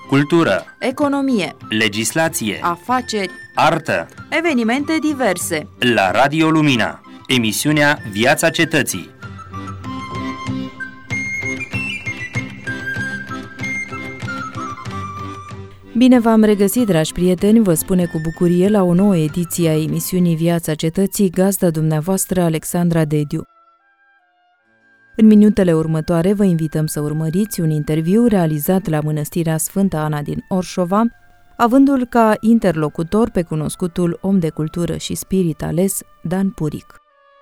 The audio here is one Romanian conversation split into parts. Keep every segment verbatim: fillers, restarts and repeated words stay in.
cultură, economie, legislație, afaceri, artă, evenimente diverse. La Radio Lumina, emisiunea Viața Cetății. Bine v-am regăsit, dragi prieteni, vă spune cu bucurie la o nouă ediție a emisiunii Viața Cetății, gazda dumneavoastră Alexandra Dediu. În minutele următoare vă invităm să urmăriți un interviu realizat la Mănăstirea Sfânta Ana din Orșova, avându-l ca interlocutor pe cunoscutul om de cultură și spirit ales, Dan Puric.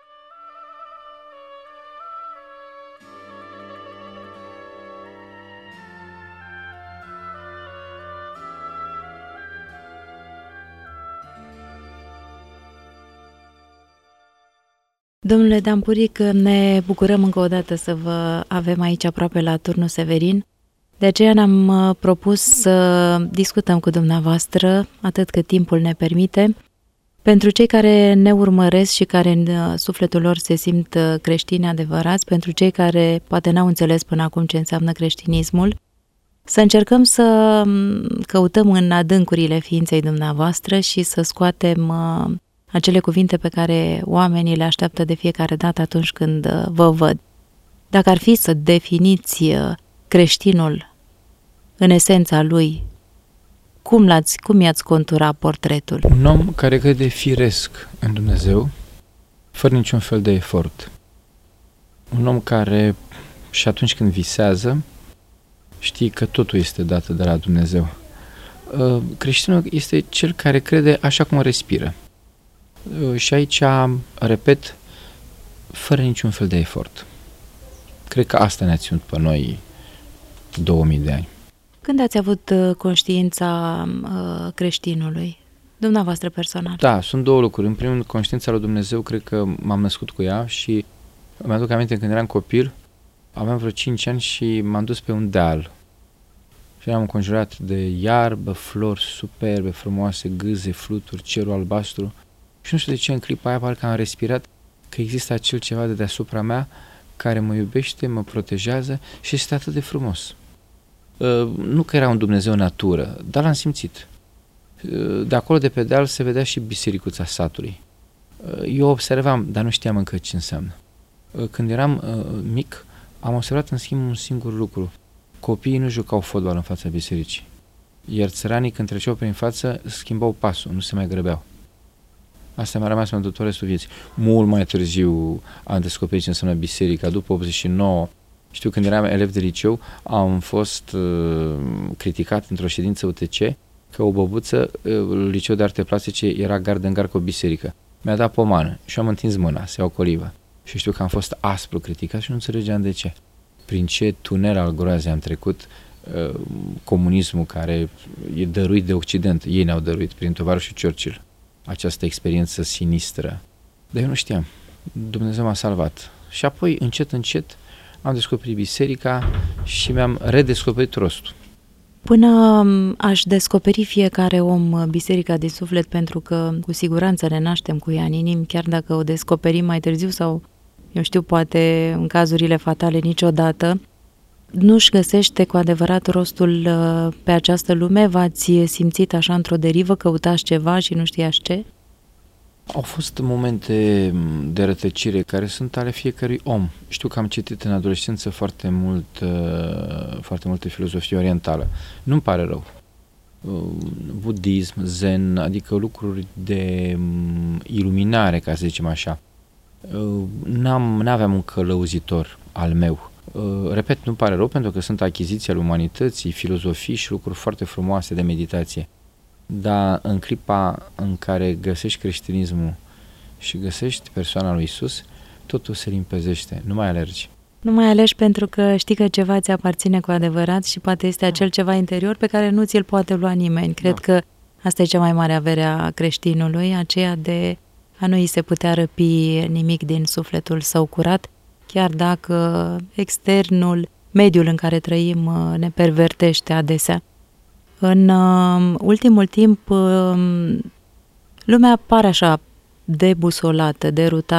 Domnule Dan Puric, ne bucurăm încă o dată să vă avem aici aproape la Turnul Severin. De aceea ne-am propus să discutăm cu dumneavoastră atât cât timpul ne permite. Pentru cei care ne urmăresc și care în sufletul lor se simt creștini adevărați, pentru cei care poate n-au înțeles până acum ce înseamnă creștinismul, să încercăm să căutăm în adâncurile ființei dumneavoastră și să scoatem acele cuvinte pe care oamenii le așteaptă de fiecare dată atunci când vă văd. Dacă ar fi să definiți creștinul în esența lui, cum l-ați, cum i-ați contura portretul? Un om care crede firesc în Dumnezeu, fără niciun fel de efort. Un om care, și atunci când visează, știe că totul este dat de la Dumnezeu. Creștinul este cel care crede așa cum respiră. Și aici, repet, fără niciun fel de efort. Cred că asta ne-a ținut pe noi două mii de ani. Când ați avut conștiința creștinului, dumneavoastră personal? Da, sunt două lucruri. În primul rând, conștiința lui Dumnezeu, cred că m-am născut cu ea și mi-aduc aminte când eram copil, aveam vreo cinci ani și m-am dus pe un deal. Și eram înconjurat de iarbă, flori superbe, frumoase, gâze, fluturi, cerul albastru. Și nu știu de ce în clipa aia parcă am respirat că există acel ceva de deasupra mea care mă iubește, mă protejează și este atât de frumos. Uh, nu că era un Dumnezeu natură, dar l-am simțit. Uh, de acolo de pe deal se vedea și bisericuța satului. Uh, eu observam, dar nu știam încă ce înseamnă. Uh, când eram uh, mic, am observat în schimb un singur lucru. Copiii nu jucau fotbal în fața bisericii, iar țăranii când treceau prin față schimbau pasul, nu se mai grăbeau. Asta mi-a rămas pentru tot restul vieții. Mult mai târziu am descoperit ce înseamnă biserica, după optzeci și nouă. Știu, când eram elev de liceu, am fost uh, criticat într-o ședință U T C că o băbuță, uh, liceu de arte plastice, era gard în gard cu o biserică. Mi-a dat pomană și am întins mâna să iau colivă. Și știu că am fost aspru criticat și nu înțelegeam de ce. Prin ce tunel al groazei am trecut, uh, comunismul care e dăruit de Occident, ei ne-au dăruit prin tovarășul Churchill. Această experiență sinistră. Dar eu nu știam. Dumnezeu m-a salvat. Și apoi, încet, încet, am descoperit biserica și mi-am redescoperit rostul. Până aș descoperi fiecare om biserica din suflet, pentru că cu siguranță ne naștem cu ea în inimă, chiar dacă o descoperim mai târziu sau, eu știu, poate în cazurile fatale niciodată, nu-și găsește cu adevărat rostul pe această lume? V-ați simțit așa într-o derivă, căutați ceva și nu știați ce? Au fost momente de rătăcire care sunt ale fiecărui om. Știu că am citit în adolescență foarte mult, foarte multă filozofie orientală. Nu-mi pare rău. Budism, zen, adică lucruri de iluminare, ca să zicem așa. N-am, n-aveam un călăuzitor al meu. Repet, nu pare rău pentru că sunt achiziții ale umanității, filozofii și lucruri foarte frumoase de meditație. Dar în clipa în care găsești creștinismul și găsești persoana lui Iisus, totul se limpezește, nu mai alergi. Nu mai alegi pentru că știi că ceva ți aparține cu adevărat și poate este acel ceva interior pe care nu ți-l poate lua nimeni. Cred da. că asta e cea mai mare avere a creștinului, aceea de a nu îi se putea răpi nimic din sufletul său curat, chiar dacă externul, mediul în care trăim, ne pervertește adesea. În uh, ultimul timp, uh, lumea pare așa debusolată,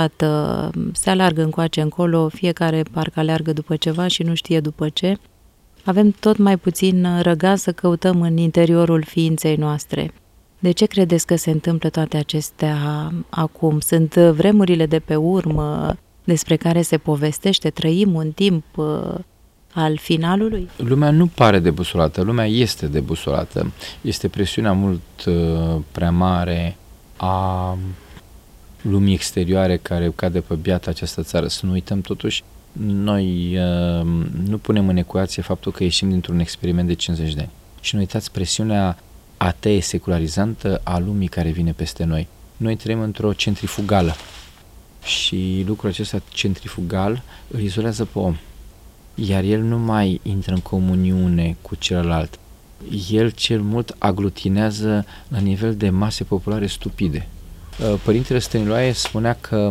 derutată, se alargă încoace încolo, fiecare parcă aleargă după ceva și nu știe după ce. avem tot mai puțin răgaz să căutăm în interiorul ființei noastre. De ce credeți că se întâmplă toate acestea acum? Sunt vremurile de pe urmă despre care se povestește? Trăim un timp uh, al finalului? Lumea nu pare debusolată, lumea este debusolată. Este presiunea mult uh, prea mare a lumii exterioare care cade pe biata această țară. Să nu uităm totuși, noi uh, nu punem în ecuație faptul că ieșim dintr-un experiment de cincizeci de ani. Și nu uitați presiunea atee secularizantă a lumii care vine peste noi. Noi trăim într-o centrifugală și lucrul acesta centrifugal îl izolează pe om. Iar el nu mai intră în comuniune cu celălalt. El cel mult aglutinează la nivel de mase populare stupide. Părintele Stăniloae spunea că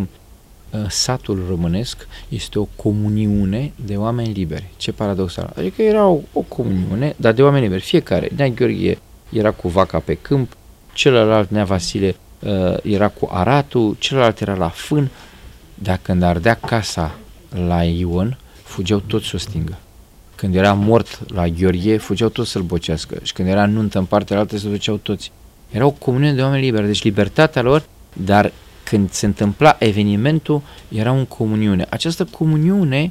satul românesc este o comuniune de oameni liberi. Ce paradoxal. Adică era o, o comuniune, dar de oameni liberi. Fiecare. Nea Gheorghe era cu vaca pe câmp, celălalt, Nea Vasile, era cu aratul, celălalt era la fân, dar când ardea casa la Ion, fugeau toți să o stingă. Când era mort la Gheorghe, fugeau toți să-l bocească. Și când era nuntă în partea altă, se duceau toți. Era o comuniune de oameni liberi, deci libertatea lor, dar când se întâmpla evenimentul, era în comuniune. Această comuniune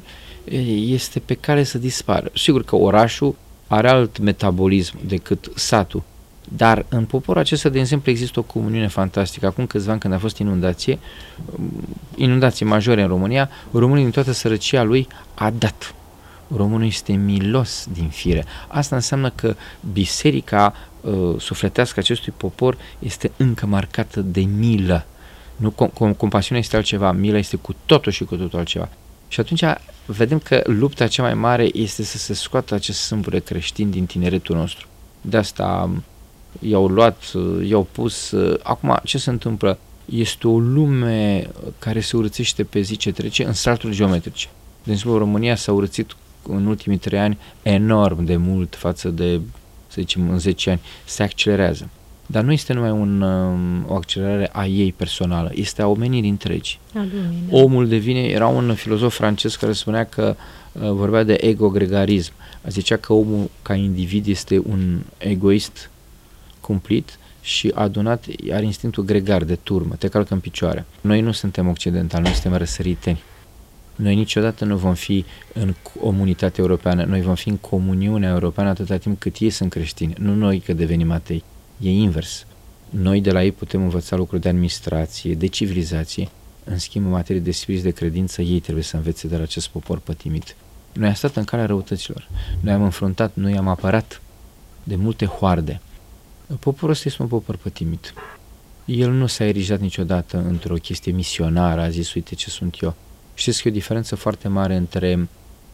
este pe care să dispară. Sigur că orașul are alt metabolism decât satul, dar în poporul acesta, de exemplu, există o comuniune fantastică. Acum câțiva ani, când a fost inundație, inundații majore în România, românul din toată sărăcia lui a dat. Românul este milos din fire. Asta înseamnă că biserica uh, sufletească acestui popor este încă marcată de milă. Nu, com- compasiunea este altceva, mila este cu totul și cu totul altceva. Și atunci vedem că lupta cea mai mare este să se scoată acest sâmbure creștin din tineretul nostru. De asta i-au luat, i-au pus. Acum, ce se întâmplă? Este o lume care se urățește pe zi ce trece în salturi geometrice. De exemplu, România s-a urățit în ultimii trei ani enorm de mult față de, să zicem, în zece ani. Se accelerează. Dar nu este numai un, o accelerare a ei personală, este a omenirii întregi. A lumii, da. Omul devine, era un filozof francez care spunea că uh, vorbea de ego-gregarism. Zicea că omul ca individ este un egoist cumplit și adunat, are instinctul gregar de turmă, te calcă în picioare. Noi nu suntem occidentali, noi suntem răsăriteni. Noi niciodată nu vom fi în comunitatea europeană, noi vom fi în comuniunea europeană atâta timp cât ei sunt creștini, nu noi că devenim atei. E invers. Noi de la ei putem învăța lucruri de administrație, de civilizație, în schimb în materie de spirit de credință, ei trebuie să învețe de la acest popor pătimit. Noi am stat în calea răutăților, noi am înfruntat, noi am apărat de multe hoarde. Poporul ăsta este un popor pătimit. El nu s-a erijat niciodată într-o chestie misionară, a zis, uite ce sunt eu. Știți că e o diferență foarte mare între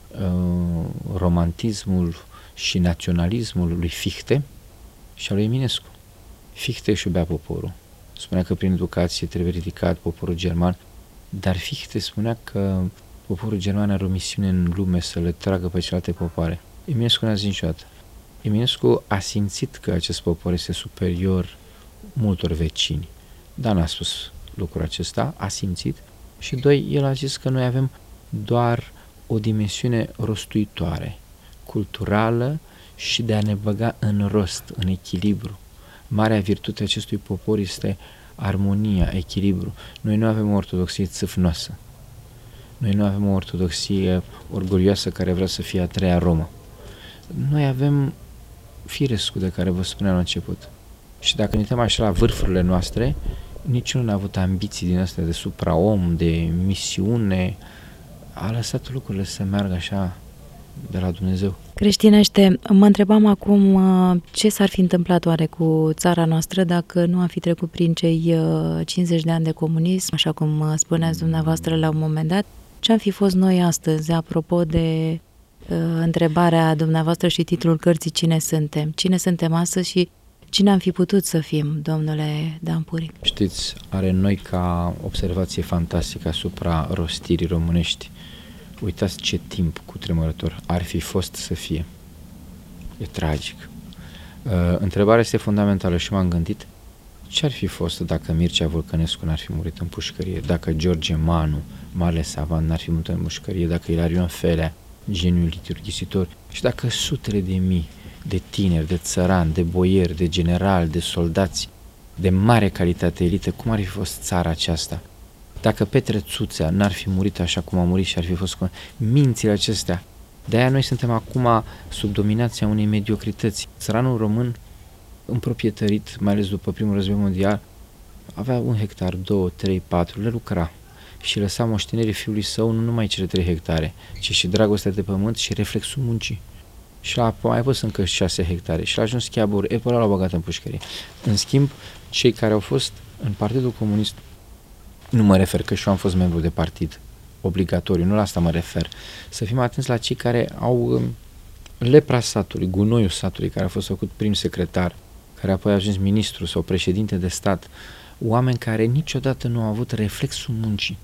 uh, romantismul și naționalismul lui Fichte și al lui Eminescu. Fichte își iubea poporul. Spunea că prin educație trebuie ridicat poporul german, dar Fichte spunea că poporul german are o misiune în lume să le tragă pe celelalte popoare. Eminescu n-a zis niciodată. Eminescu a simțit că acest popor este superior multor vecini, dar n-a spus lucrul acesta, a simțit. Și doi, el a zis că noi avem doar o dimensiune rostuitoare, culturală și de a ne băga în rost, în echilibru. Marea virtute a acestui popor este armonia, echilibru. Noi nu avem o ortodoxie țâfnoasă. Noi nu avem o ortodoxie orgolioasă care vrea să fie a treia Romă. Noi avem firescul de care vă spuneam la început. Și dacă ne uităm așa la vârfurile noastre, niciunul n-a avut ambiții din astea de supraom, de misiune. A lăsat lucrurile să meargă așa de la Dumnezeu. Creștinește, mă întrebam acum ce s-ar fi întâmplat oare cu țara noastră dacă nu am fi trecut prin cei cincizeci de ani de comunism, așa cum spuneați dumneavoastră la un moment dat. Ce am fi fost noi astăzi, apropo de uh, întrebarea dumneavoastră și titlul cărții Cine suntem? Cine suntem astăzi și cine am fi putut să fim, domnule Dan Puric? Știți, are noi ca observație fantastică asupra rostirii românești. Uitați ce timp cutremurător ar fi fost să fie. E tragic. Uh, întrebarea este fundamentală și m-am gândit ce ar fi fost dacă Mircea Vulcănescu n-ar fi murit în pușcărie, dacă George Manu, marele savant, n-ar fi murit în pușcărie, dacă Ilarion Felea geniul liturghisitor. Și dacă sutele de mii de tineri, de țărani, de boieri, de generali, de soldați, de mare calitate elită, cum ar fi fost țara aceasta? Dacă Petre Țuțea n-ar fi murit așa cum a murit și ar fi fost mințile acestea, de-aia noi suntem acum sub dominația unei mediocrități. Țăranul român împroprietărit, mai ales după primul război mondial, avea un hectar, două, trei, patru, le lucra și lăsa moștenire fiului său nu numai cele trei hectare, ci și dragostea de pământ și reflexul muncii. Și a mai pus încă șase hectare și l-a ajuns chiaburi, e pe ăla l-a băgat în pușcărie. În schimb, cei care au fost în Partidul Comunist, nu mă refer că și eu am fost membru de partid, obligatoriu, nu la asta mă refer, să fim atenți la cei care au lepra satului, gunoiul satului, care a fost făcut prim secretar, care apoi a ajuns ministru sau președinte de stat, oameni care niciodată nu au avut reflexul muncii.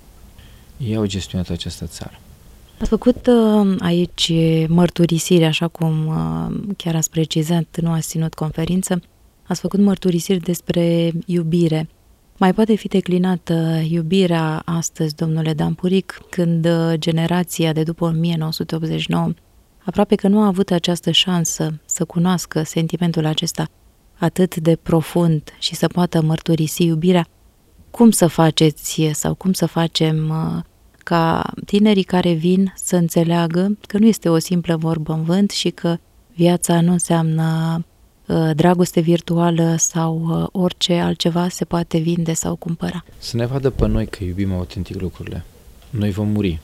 Ei au gestionat această țară. Ați făcut uh, aici mărturisiri, așa cum uh, chiar ați precizat, nu ați ținut conferință, ați făcut mărturisiri despre iubire. Mai poate fi declinată iubirea astăzi, domnule Dampuric, când uh, generația de după o mie nouă sute optzeci și nouă aproape că nu a avut această șansă să cunoască sentimentul acesta atât de profund și să poată mărturisi iubirea? Cum să faceți sau cum să facem uh, ca tinerii care vin să înțeleagă că nu este o simplă vorbă în vânt și că viața nu înseamnă uh, dragoste virtuală sau uh, orice altceva se poate vinde sau cumpăra? Să ne vadă pe noi că iubim autentic lucrurile. Noi vom muri.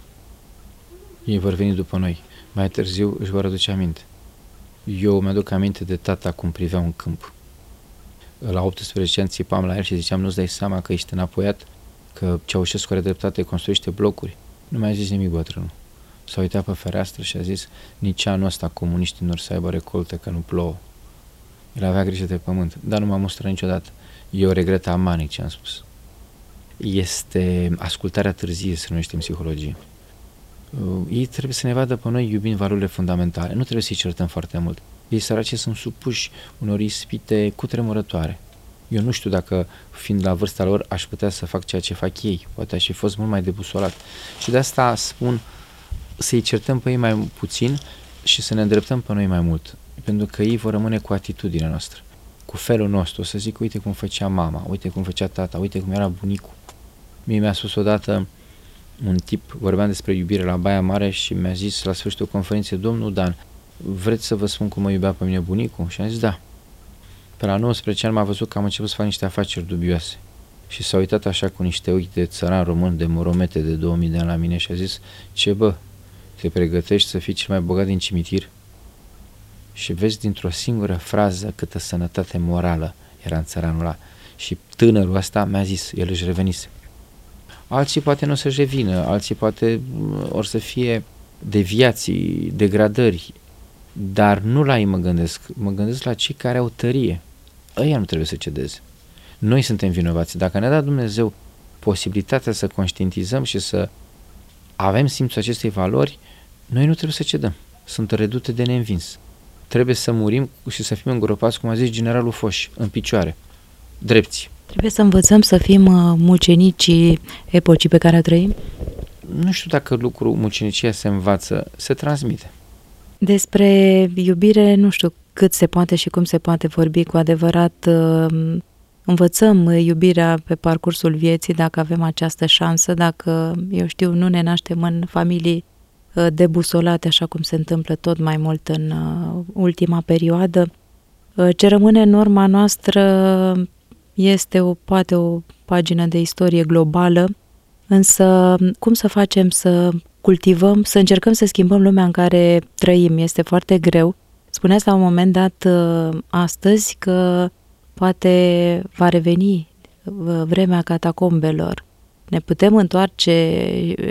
Ei vor veni după noi. Mai târziu își vor aduce aminte. Eu mi-aduc aminte de tata cum privea un câmp. La optsprezece ani țipam la el și ziceam, nu-ți dai seama că ești înapoiat? Că Ceaușescu are dreptate, construiește blocuri? Nu mi-a zis nimic bătrânul. S-a uitat pe fereastră și a zis, nici anul ăsta comuniștii nu or să aibă recolte că nu plouă. El avea grijă de pământ, dar nu m-a mustrat niciodată. Eu regret amanic ce am spus. Este ascultarea târzie, se numește în psihologie. Ei trebuie să ne vadă pe noi iubind valorile fundamentale. Nu trebuie să-i certăm foarte mult. Ei săraci sunt supuși unor ispite cutremurătoare. Eu nu știu dacă, fiind la vârsta lor, aș putea să fac ceea ce fac ei. Poate aș fi fost mult mai debusolat. Și de asta spun să-i certăm pe ei mai puțin și să ne îndreptăm pe noi mai mult. Pentru că ei vor rămâne cu atitudinea noastră, cu felul nostru. Să zic, uite cum făcea mama, uite cum făcea tata, uite cum era bunicul. Mie mi-a spus odată un tip, vorbeam despre iubire la Baia Mare și mi-a zis la sfârșitul conferinței, domnul Dan, vreți să vă spun cum mă iubea pe mine bunicul? Și am zis, da. Pe la nouăsprezece ani m-a văzut că am început să fac niște afaceri dubioase și s-a uitat așa cu niște ochi de țăran român, de moromete de două mii de ani la mine și a zis, ce bă, te pregătești să fii cel mai bogat din cimitir? Și vezi dintr-o singură frază câtă sănătate morală era în țăranul ăla. Și tânărul ăsta mi-a zis, el își revenise. Alții poate nu o să-și revină, alții poate or să fie deviații, degradări, dar nu la ei mă gândesc, mă gândesc la cei care au tărie. Ăia nu trebuie să cedeze. Noi suntem vinovați. Dacă ne-a dat Dumnezeu posibilitatea să conștientizăm și să avem simțul acestei valori, noi nu trebuie să cedăm. Sunt redute de neînvins. Trebuie să murim și să fim îngropați, cum a zis generalul Foș, în picioare, drepți. Trebuie să învățăm să fim mucenicii epocii pe care o trăim? Nu știu dacă lucrul mucenicia se învață, se transmite. Despre iubire nu știu cât se poate și cum se poate vorbi cu adevărat. Învățăm iubirea pe parcursul vieții dacă avem această șansă, dacă, eu știu, nu ne naștem în familii debusolate, așa cum se întâmplă tot mai mult în ultima perioadă. Ce rămâne în urma noastră este o, poate o pagină de istorie globală, însă cum să facem să cultivăm, să încercăm să schimbăm lumea în care trăim? Este foarte greu. Spuneați la un moment dat astăzi că poate va reveni vremea catacombelor. Ne putem întoarce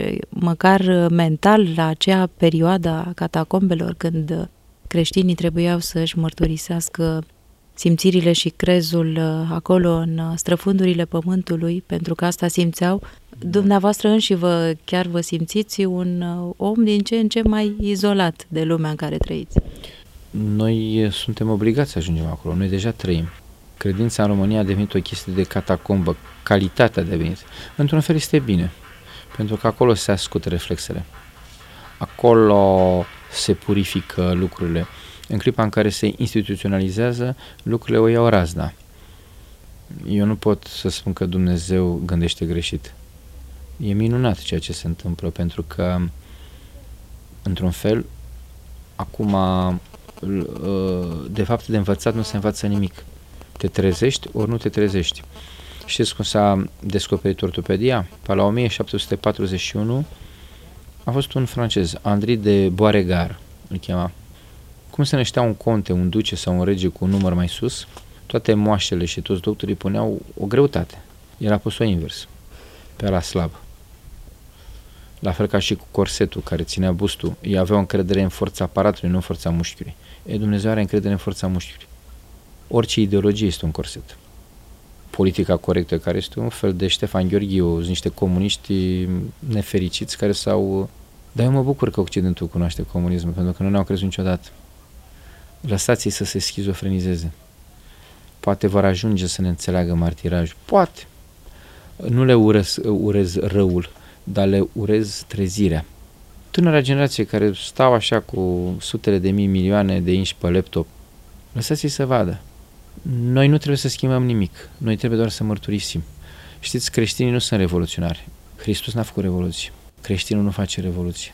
măcar mental la acea perioadă a catacombelor când creștinii trebuiau să-și mărturisească simțirile și crezul acolo în străfundurile pământului, pentru că asta simțeau. Dumneavoastră înși vă, chiar vă simțiți un om din ce în ce mai izolat de lumea în care trăiți. Noi suntem obligați să ajungem acolo, noi deja trăim. Credința în România a devenit o chestie de catacombă, calitatea a devenit. Într-un fel este bine, pentru că acolo se ascult reflexele. acolo se purifică lucrurile. În clipa în care se instituționalizează, lucrurile o iau razna. Eu nu pot să spun că Dumnezeu gândește greșit. E minunat ceea ce se întâmplă, pentru că, într-un fel, acum, de fapt, de învățat nu se învață nimic. Te trezești ori nu te trezești. Știți cum s-a descoperit ortopedia? Pe la o mie șapte sute patruzeci și unu a fost un francez, André de Beauregard, îl chema. Cum se năștea un conte, un duce sau un rege cu un număr mai sus, toate moaștele și toți doctorii puneau o greutate. El a pus-o invers, pe la slab. La fel ca și cu corsetul care ținea bustul. Ei aveau încredere în forța aparatului, nu în forța mușchiului. E, Dumnezeu are încredere în forța mușchiului. Orice ideologie este un corset. Politica corectă, care este un fel de Ștefan Gheorghiu, niște comuniști nefericiți care s-au... Dar eu mă bucur că Occidentul cunoaște comunismul, pentru că nu ne-au crezut niciodată. Lăsați-i să se schizofrenizeze. Poate vor ajunge să ne înțeleagă martirajul. Poate. Nu le urez, urez răul, dar le urez trezirea. Tânăra generație care stau așa cu sutele de mii, milioane de inși pe laptop, lăsați-i să vadă. Noi nu trebuie să schimbăm nimic. Noi trebuie doar să mărturisim. Știți, creștinii nu sunt revoluționari. Hristos n-a făcut revoluție. Creștinul nu face revoluție.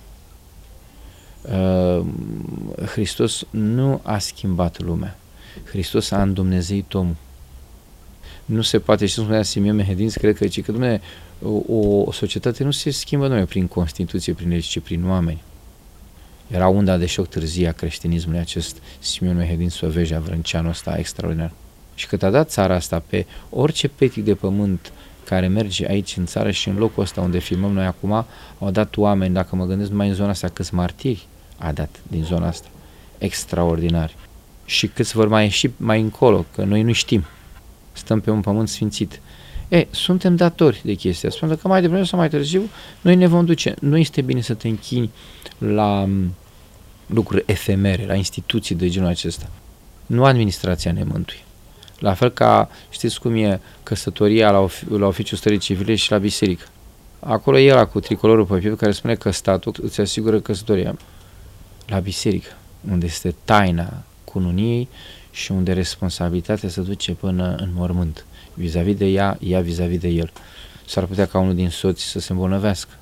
Uh, Hristos nu a schimbat lumea. Hristos a îndumnezeit omul. Nu se poate, și cum spunea Simeon Mehedinț, cred că, ci că Dumnezeu, o, o societate nu se schimbă numai prin Constituție, prin legi, ci prin oameni. Era unda de șoc târzie a creștinismului acest Simeon Mehedinț Sovejea, Vrânceanul ăsta extraordinar. Și cât a dat țara asta pe orice petic de pământ care merge aici în țară și în locul ăsta unde filmăm noi acum, au dat oameni, dacă mă gândesc numai în zona asta, câți martiri a dat din zona asta. Extraordinari. Și câți vor mai ieși mai încolo, că noi nu știm. Stăm pe un pământ sfințit. E, suntem datori de chestia asta, pentru că mai devreme sau mai târziu noi ne vom duce. Nu este bine să te închini la lucruri efemere, la instituții de genul acesta. Nu administrația ne mântuie. La fel ca, știți cum e căsătoria la, ofi- la oficiul stării civile și la biserică. Acolo e ăla cu tricolorul pe piept care spune că statul îți asigură căsătoria. La biserică, unde este taina cununiei și unde responsabilitatea se duce până în mormânt. Vis-a-vis de ea, ea vis-a-vis de el. S-ar putea ca unul din soți să se îmbolnăvească.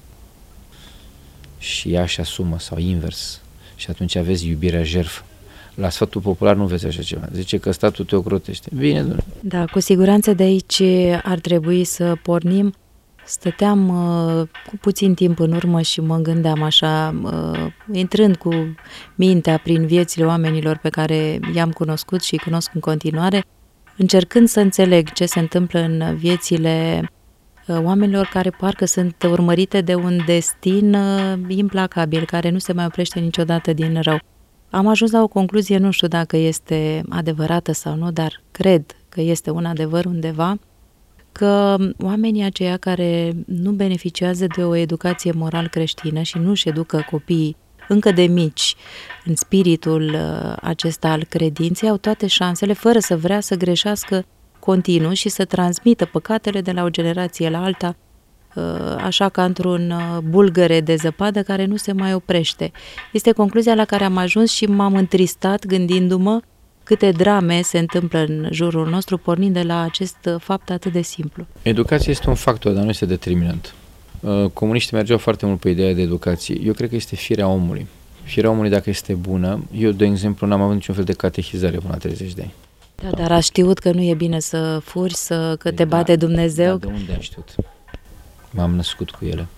Și ea și asumă, sau invers. Și atunci aveți iubirea jertfă. La sfatul popular nu vezi așa ceva. Zice că statul te ocrotește. Bine, Dumnezeu. Da, cu siguranță de aici ar trebui să pornim. Stăteam uh, cu puțin timp în urmă și mă gândeam așa, uh, intrând cu mintea prin viețile oamenilor pe care i-am cunoscut și îi cunosc în continuare, încercând să înțeleg ce se întâmplă în viețile uh, oamenilor care parcă sunt urmărite de un destin uh, implacabil, care nu se mai oprește niciodată din rău. Am ajuns la o concluzie, nu știu dacă este adevărată sau nu, dar cred că este un adevăr undeva, că oamenii aceia care nu beneficiază de o educație moral creștină și nu își educă copiii încă de mici în spiritul acesta al credinței, au toate șansele, fără să vrea, să greșească continuu și să transmită păcatele de la o generație la alta, așa ca într-un bulgăre de zăpadă care nu se mai oprește. Este concluzia la care am ajuns și m-am întristat gândindu-mă câte drame se întâmplă în jurul nostru, pornind de la acest fapt atât de simplu. Educația este un factor, dar nu este determinant. Comuniștii mergeau foarte mult pe ideea de educație. Eu cred că este firea omului. Firea omului, dacă este bună, eu, de exemplu, n-am avut niciun fel de catehizare până la treizeci de ani. Da, dar a știut că nu e bine să furi, să, că te bate da, Dumnezeu? Da, de unde am știut? M-am născut cu ele.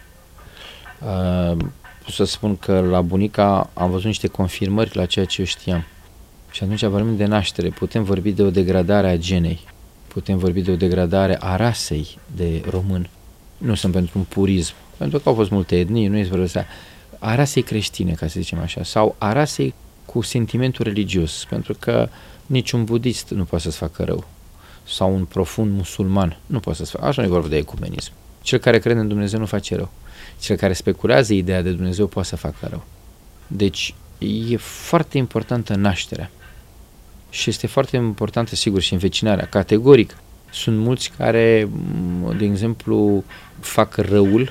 Uh, pot să spun că la bunica am văzut niște confirmări la ceea ce eu știam. Și atunci vorbim de naștere, putem vorbi de o degradare a genei, putem vorbi de o degradare a rasei de român. Nu sunt pentru un purism, pentru că au fost multe etnii, nu este vorba a rasei creștine, ca să zicem așa, sau a rasei cu sentimentul religios, pentru că niciun budist nu poate să-ți facă rău, sau un profund musulman nu poate să-ți facă, așa nu e vorba de ecumenism. Cel care crede în Dumnezeu nu face rău, cel care speculează ideea de Dumnezeu poate să facă rău. Deci e foarte importantă nașterea. Și este foarte importantă, sigur, și învecinarea. Categoric, sunt mulți care, de exemplu, fac răul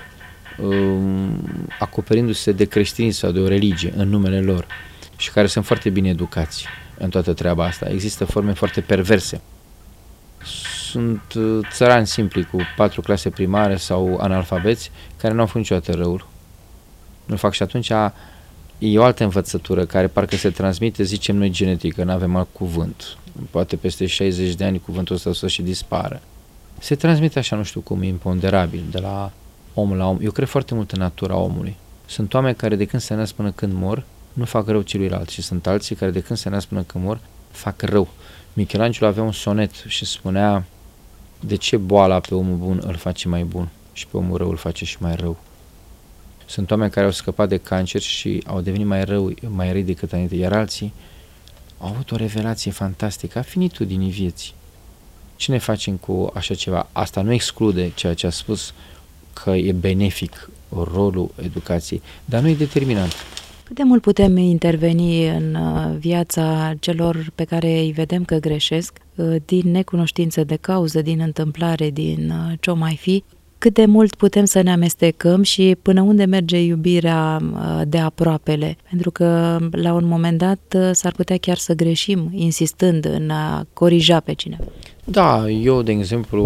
acoperindu-se de creștinism sau de o religie în numele lor și care sunt foarte bine educați în toată treaba asta. Există forme foarte perverse. Sunt țărani simpli cu patru clase primare sau analfabeți care nu au făcut niciodată răul. Nu fac și atunci e o altă învățătură care parcă se transmite, zicem noi, genetică, nu avem alt cuvânt. Poate peste șaizeci de ani cuvântul ăsta o să și dispară. Se transmite așa, nu știu cum, imponderabil, de la om la om. Eu cred foarte mult în natura omului. Sunt oameni care de când se nasc până când mor, nu fac rău celuilalt și sunt alții care de când se nasc până când mor, fac rău. Michelangelo avea un sonet și spunea: de ce boala pe omul bun îl face mai bun și pe omul rău îl face și mai rău? Sunt oameni care au scăpat de cancer și au devenit mai rău, mai răi decât înainte, iar alții au avut o revelație fantastică a finitudinii vieții. Ce ne facem cu așa ceva? Asta nu exclude ceea ce a spus, că e benefic rolul educației, dar nu e determinant. Cât de mult putem interveni în viața celor pe care îi vedem că greșesc, din necunoștință de cauză, din întâmplare, din ce-o mai fi? Cât de mult putem să ne amestecăm și până unde merge iubirea de aproapele? Pentru că la un moment dat s-ar putea chiar să greșim, insistând în a corija pe cineva. Da, eu, de exemplu,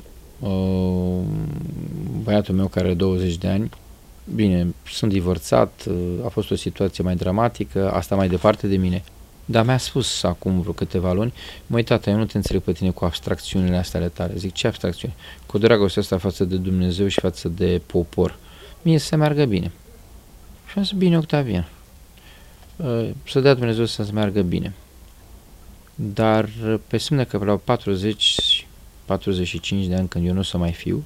băiatul meu care are douăzeci de ani, bine, sunt divorțat, a fost o situație mai dramatică, asta mai departe de mine, dar mi-a spus acum vreo câteva luni: măi, tata, eu nu te înțeleg pe tine cu abstracțiunile astea ale tale. Zic: ce abstracțiuni? Cu dragostea asta față de Dumnezeu și față de popor. Mie să meargă bine. Și am zis: bine, Octavian, să dea Dumnezeu să-ți meargă bine. Dar pe semne că la patruzeci patruzeci și cinci de ani, când eu nu o să mai fiu,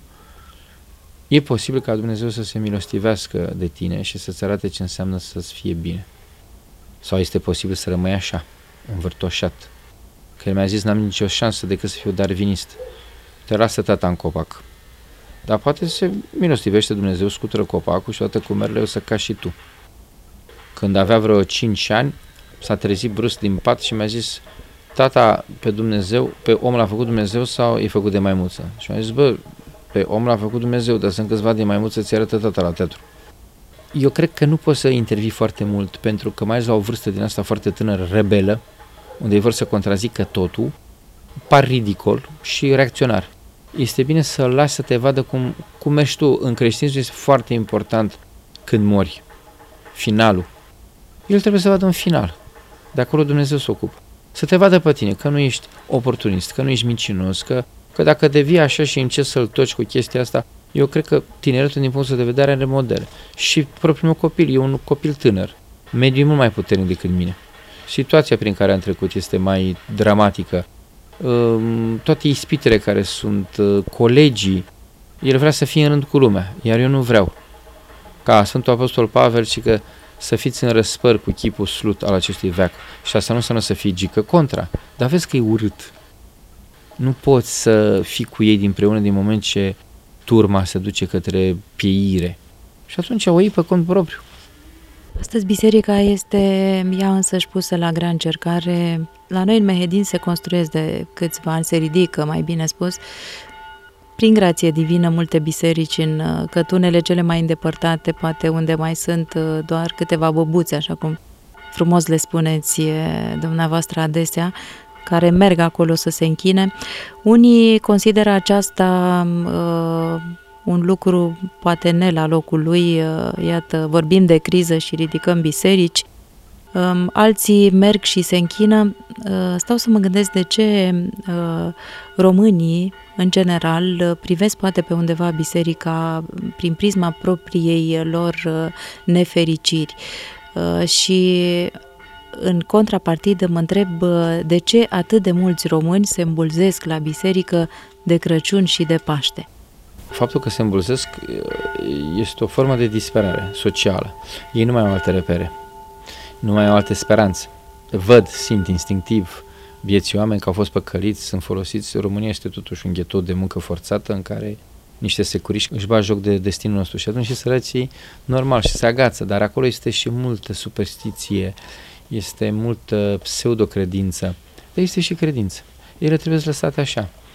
e posibil ca Dumnezeu să se milostivească de tine și să-ți arate ce înseamnă să-ți fie bine. Sau este posibil să rămâi așa, învârtoșat. Că el mi-a zis: n-am nicio șansă decât să fiu darwinist. Te lasă tata în copac. Dar poate se milostivește Dumnezeu, scutură copacul și odată cu merele o să cazi și tu. Când avea vreo cinci ani, s-a trezit brusc din pat și mi-a zis: tata, pe Dumnezeu, pe om l-a făcut Dumnezeu sau e făcut de maimuță? Și mi-a zis: bă, pe om l-a făcut Dumnezeu, dar sunt câțiva de maimuță, ți arătă tata la teatru. Eu cred că nu poți să intervii foarte mult, pentru că mai ales la o vârstă din asta foarte tânără, rebelă, unde ei vor să contrazică totul, par ridicol și reacționar. Este bine să-l lași să te vadă cum, cum mergi tu. În creștinism este foarte important când mori, finalul. El trebuie să vadă un final. De acolo Dumnezeu se ocupă. Să te vadă pe tine, că nu ești oportunist, că nu ești mincinos, că, că dacă devii așa și încerci să-l toci cu chestia asta, eu cred că tineretul, din punctul de vedere, are modele. Și propriul meu copil, e un copil tânăr, mediu e mult mai puternic decât mine. Situația prin care am trecut este mai dramatică. Toate ispitele care sunt, colegii, el vrea să fie în rând cu lumea, iar eu nu vreau. Ca Sfântul Apostol Pavel, și că să fiți în răspăr cu chipul slut al acestui veac. Și asta nu înseamnă să fii gică, contra. Dar vezi că e urât. Nu poți să fii cu ei dinpreună din moment ce turma se duce către pieire. Și atunci o iei pe cont propriu. Astăzi biserica este ea însăși pusă la grea încercare. La noi în Mehedin se construiesc de câțiva ani, se ridică, mai bine spus, prin grație divină, multe biserici în cătunele cele mai îndepărtate, poate unde mai sunt doar câteva băbuțe, așa cum frumos le spuneți dumneavoastră adesea, care merg acolo să se închine. Unii consideră aceasta uh, un lucru poate ne la locul lui, uh, iată, vorbim de criză și ridicăm biserici, um, alții merg și se închină. Uh, stau să mă gândesc de ce uh, românii, în general, uh, privesc poate pe undeva biserica prin prisma propriei lor uh, nefericiri. Uh, și în contrapartidă mă întreb de ce atât de mulți români se îmbulzesc la biserică de Crăciun și de Paște. Faptul că se îmbulzesc este o formă de disperare socială. Ei nu mai au alte repere, nu mai au alte speranțe. Văd, simt instinctiv vieții oameni că au fost păcăliți, sunt folosiți. România este totuși un ghetou de muncă forțată în care niște securiști își bat joc de destinul nostru și atunci și sărății normal și se agață, dar acolo este și multă superstiție, este multă pseudocredință, dar este și credință. Ele trebuie lăsate așa.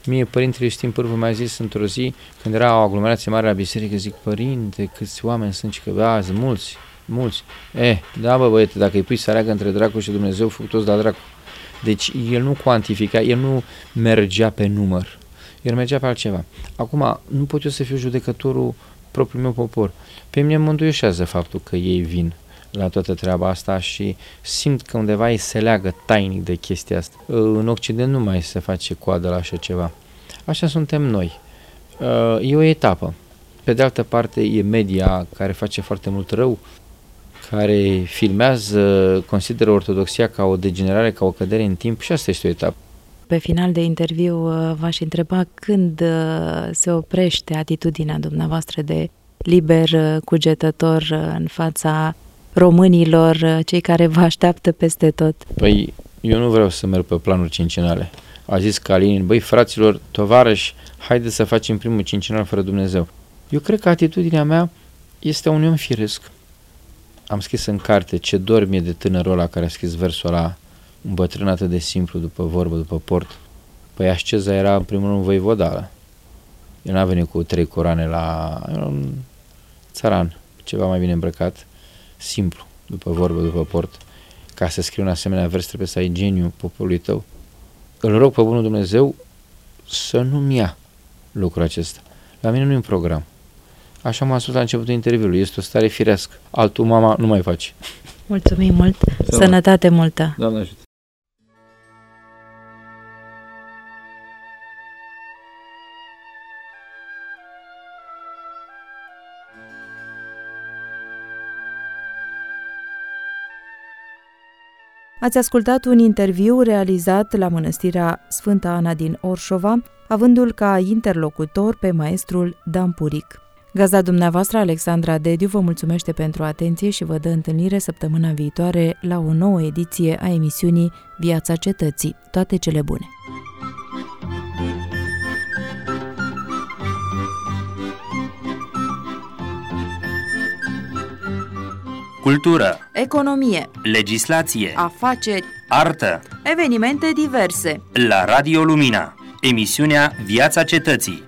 Mie Părintele Iustin Pârvu mi-a zis într-o zi, când era o aglomerație mare la biserică, zic, părinte, câți oameni sunt, și că, da, sunt mulți, mulți. Eh, da, bă, băiete, dacă îi pui să aleagă între dracu și Dumnezeu, făcut toți la dracu. Deci el nu cuantifica, el nu mergea pe număr, el mergea pe altceva. Acum, nu pot eu să fiu judecătorul propriul meu popor. Pe mine mă înduioșează faptul că ei vin la toată treaba asta și simt că undeva ei se leagă tainic de chestia asta. În Occident nu mai se face coadă la așa ceva. Așa suntem noi. E o etapă. Pe de altă parte e media care face foarte mult rău, care filmează, consideră ortodoxia ca o degenerare, ca o cădere în timp, și asta este o etapă. Pe final de interviu v-aș întreba când se oprește atitudinea dumneavoastră de liber cugetător în fața românilor, cei care vă așteaptă peste tot. Păi, eu nu vreau să merg pe planuri cincinale. A zis Kalinin, băi, fraților, tovarăși, haideți să facem primul cincinal fără Dumnezeu. Eu cred că atitudinea mea este un om firesc. Am scris în carte ce dor mie de tânărul ăla care a scris versul ăla, un bătrân atât de simplu, după vorbă, după port. Păi Asceza era în primul rând voivoda. El n-a venit cu trei coroane la un țăran, ceva mai bine îmbrăcat, simplu, după vorbă, după port. Ca să scrii un asemenea vers trebuie să ai geniu poporului tău. Îl rog pe bunul Dumnezeu să nu-mi ia lucrul acesta. La mine nu e un program. Așa m-am spus la începutul interviului, este o stare firească. Altul mama nu mai face. Mulțumim mult, Sănătate, sănătate multă. Doamne ajută. Ați ascultat un interviu realizat la Mănăstirea Sfânta Ana din Orșova, avându-l ca interlocutor pe maestrul Dan Puric. Gazda dumneavoastră, Alexandra Dediu, vă mulțumește pentru atenție și vă dă întâlnire săptămâna viitoare la o nouă ediție a emisiunii Viața Cetății. Toate cele bune! Cultură, economie, legislație, afaceri, artă, evenimente diverse. La Radio Lumina, emisiunea Viața Cetății.